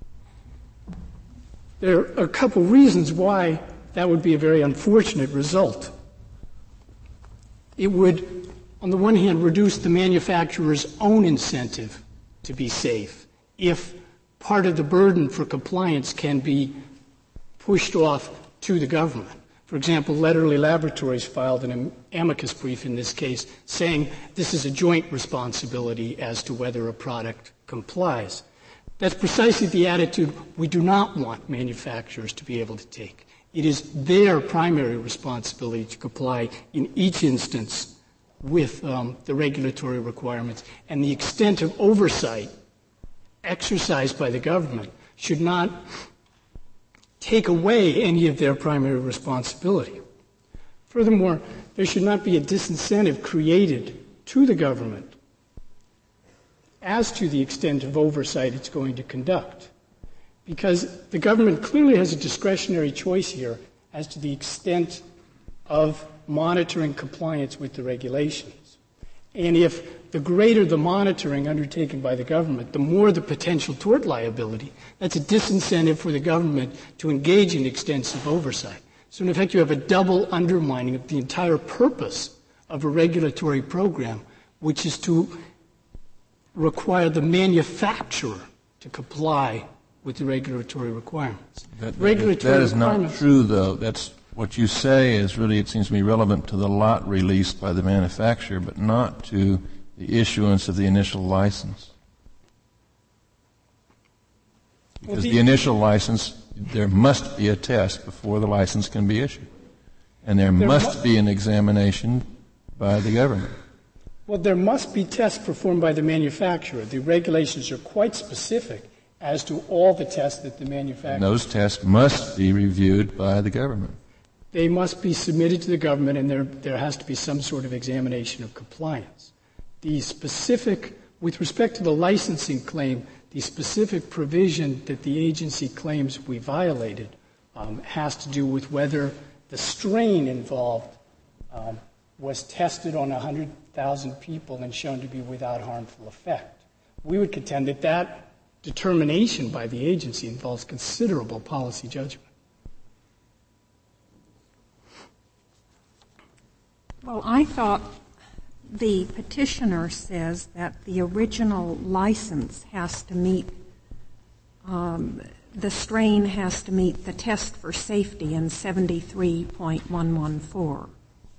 There are a couple reasons why that would be a very unfortunate result. It would, on the one hand, reduce the manufacturer's own incentive to be safe if part of the burden for compliance can be pushed off to the government. For example, Letterly Laboratories filed an amicus brief in this case saying this is a joint responsibility as to whether a product complies. That's precisely the attitude we do not want manufacturers to be able to take. It is their primary responsibility to comply in each instance with the regulatory requirements, and the extent of oversight exercised by the government should not take away any of their primary responsibility. Furthermore, there should not be a disincentive created to the government as to the extent of oversight it's going to conduct, because the government clearly has a discretionary choice here as to the extent of monitoring compliance with the regulations. And if the greater the monitoring undertaken by the government, the more the potential tort liability, that's a disincentive for the government to engage in extensive oversight. So in effect, you have a double undermining of the entire purpose of a regulatory program, which is to require the manufacturer to comply with the regulatory requirements. That is not true, though. That's what you say is really, it seems to me, relevant to the lot released by the manufacturer, but not to the issuance of the initial license. Because the initial license, there must be a test before the license can be issued. And there must be an examination by the government. Well, there must be tests performed by the manufacturer. The regulations are quite specific as to all the tests that the manufacturer... And those tests must be reviewed by the government. They must be submitted to the government, and there has to be some sort of examination of compliance. The specific, with respect to the licensing claim, the specific provision that the agency claims we violated has to do with whether the strain involved was tested on 100,000 people and shown to be without harmful effect. We would contend that that determination by the agency involves considerable policy judgment. Well, I thought the petitioner says that the original license has to meet, the strain has to meet the test for safety in 73.114.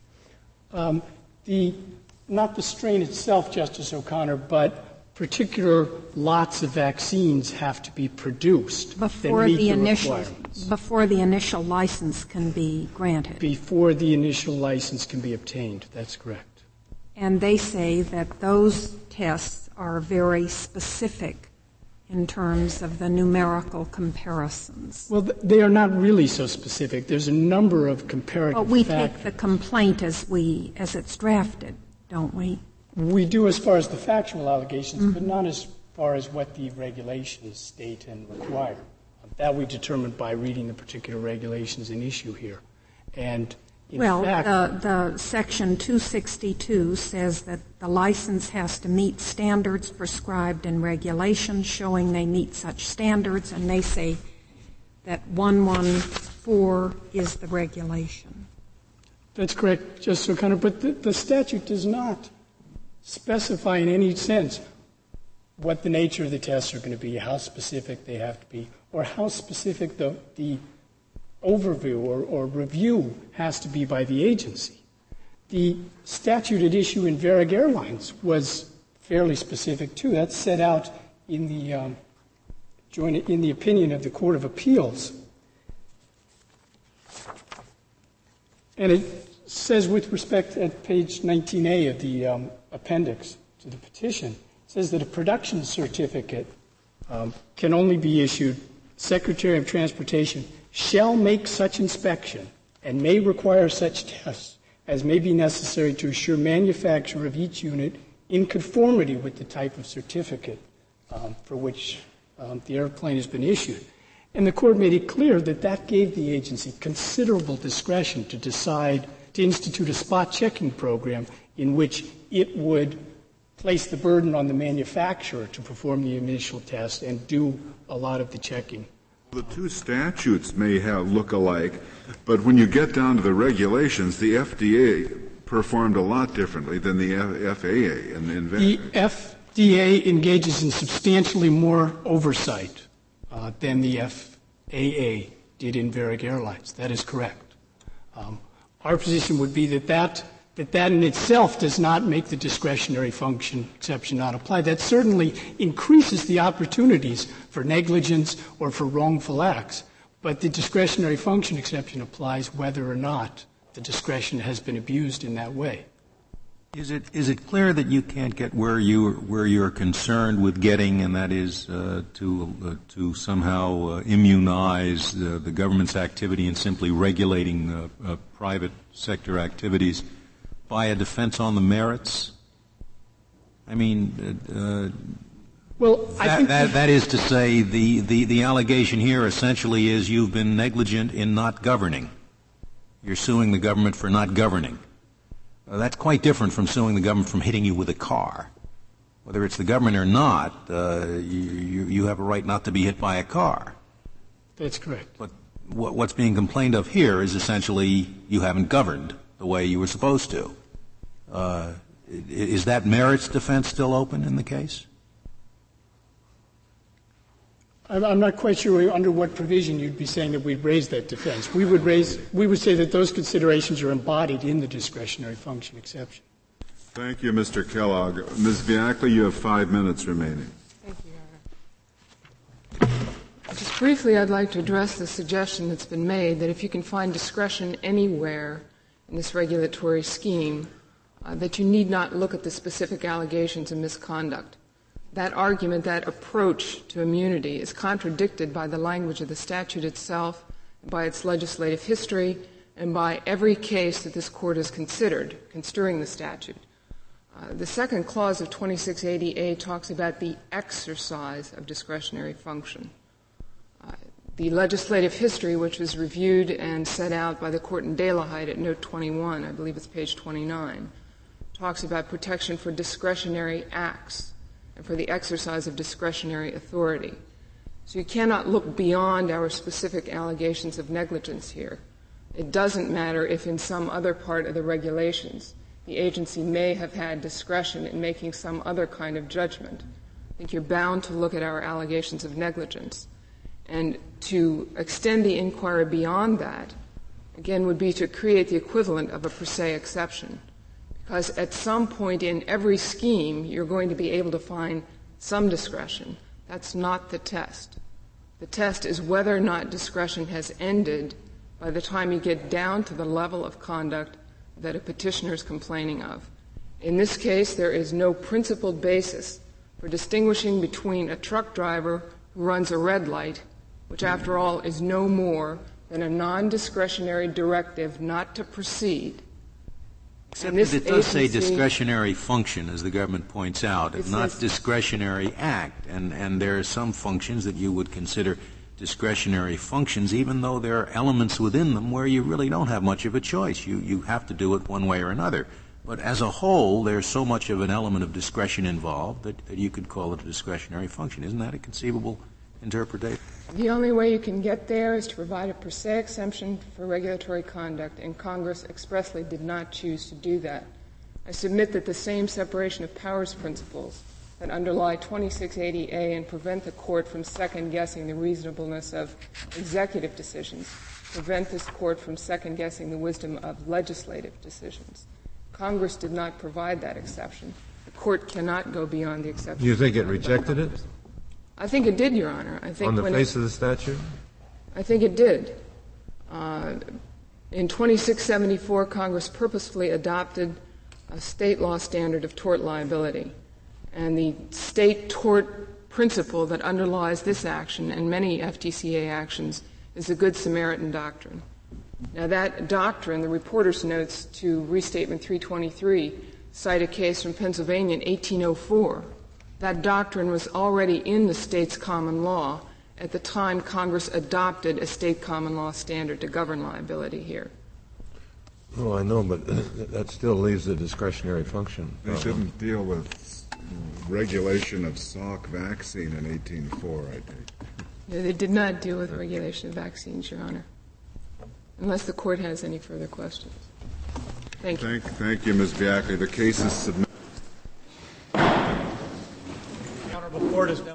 Not the strain itself, Justice O'Connor, but particular lots of vaccines have to be produced before the initial license can be granted. Before the initial license can be obtained. That's correct. And they say that those tests are very specific in terms of the numerical comparisons. Well, they are not really so specific. There's a number of comparative factors. But we take the complaint as it's drafted, don't we? We do as far as the factual allegations, but not as far as what the regulations state and require. That we determine by reading the particular regulations in issue here. And the Section 262 says that the license has to meet standards prescribed in regulations showing they meet such standards, and they say that 114 is the regulation. That's correct, Justice O'Connor, but the statute does not specify in any sense what the nature of the tests are going to be, how specific they have to be, or how specific the overview or review has to be by the agency. The statute at issue in Varig Airlines was fairly specific too. That's set out in the in the opinion of the Court of Appeals. And it says, with respect at page 19A of the appendix to the petition, it says that a production certificate can only be issued. Secretary of Transportation shall make such inspection and may require such tests as may be necessary to assure manufacture of each unit in conformity with the type of certificate for which the airplane has been issued. And the Court made it clear that that gave the agency considerable discretion to decide to institute a spot checking program in which it would place the burden on the manufacturer to perform the initial test and do a lot of the checking. The two statutes may look alike, but when you get down to the regulations, the FDA performed a lot differently than the FAA. The FDA engages in substantially more oversight than the FAA did in Varig Airlines. That is correct. Our position would be that in itself does not make the discretionary function exception not apply. That certainly increases the opportunities for negligence or for wrongful acts, but the discretionary function exception applies whether or not the discretion has been abused in that way. Is it clear that you can't get where you're concerned with getting, and that is to somehow immunize the government's activity in simply regulating private sector activities by a defense on the merits? I mean, that is to say, the allegation here essentially is you've been negligent in not governing. You're suing the government for not governing. That's quite different from suing the government from hitting you with a car. Whether it's the government or not, you have a right not to be hit by a car. That's correct. But what's being complained of here is essentially you haven't governed the way you were supposed to. Is that merits defense still open in the case? I'm not quite sure under what provision you'd be saying that we'd raise that defense. We would say that those considerations are embodied in the discretionary function exception. Thank you, Mr. Kellogg. Ms. Bianchi, you have 5 minutes remaining. Thank you, Your Honor. Just briefly, I'd like to address the suggestion that's been made that if you can find discretion anywhere in this regulatory scheme, that you need not look at the specific allegations of misconduct. That argument, that approach to immunity is contradicted by the language of the statute itself, by its legislative history, and by every case that this Court has considered construing the statute. The second clause of 2680A talks about the exercise of discretionary function. The legislative history, which was reviewed and set out by the Court in De La Haye at Note 21, I believe it's page 29, talks about protection for discretionary acts and for the exercise of discretionary authority. So you cannot look beyond our specific allegations of negligence here. It doesn't matter if in some other part of the regulations the agency may have had discretion in making some other kind of judgment. I think you're bound to look at our allegations of negligence. And to extend the inquiry beyond that, again, would be to create the equivalent of a per se exception. Because at some point in every scheme, you're going to be able to find some discretion. That's not the test. The test is whether or not discretion has ended by the time you get down to the level of conduct that a petitioner is complaining of. In this case, there is no principled basis for distinguishing between a truck driver who runs a red light, which after all is no more than a non-discretionary directive not to proceed. Except that it does say discretionary function, as the government points out, and not discretionary act. And there are some functions that you would consider discretionary functions, even though there are elements within them where you really don't have much of a choice. You have to do it one way or another. But as a whole, there's so much of an element of discretion involved that you could call it a discretionary function. Isn't that a conceivable interpretation? The only way you can get there is to provide a per se exemption for regulatory conduct, and Congress expressly did not choose to do that. I submit that the same separation of powers principles that underlie 2680A and prevent the court from second-guessing the reasonableness of executive decisions prevent this court from second-guessing the wisdom of legislative decisions. Congress did not provide that exception. The court cannot go beyond the exception. Do you think it rejected it? I think it did, Your Honor. I think on the face of the statute? I think it did. In 2674, Congress purposefully adopted a state law standard of tort liability. And the state tort principle that underlies this action and many FTCA actions is the Good Samaritan doctrine. Now, that doctrine, the reporter's notes to Restatement 323, cite a case from Pennsylvania in 1804. That doctrine was already in the state's common law at the time Congress adopted a state common law standard to govern liability here. Oh, I know, but that still leaves a discretionary function. They didn't deal with regulation of Salk vaccine in 1804, I think. They did not deal with regulation of vaccines, Your Honor. Unless the court has any further questions. Thank you. Thank you, Ms. Biackley. The case is submitted.